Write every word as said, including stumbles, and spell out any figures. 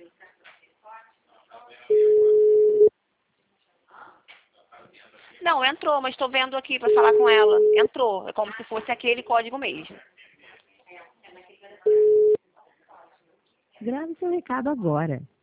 Não, entrou, mas estou vendo aqui para falar com ela. Entrou, é como se fosse aquele código mesmo. Grave seu recado agora.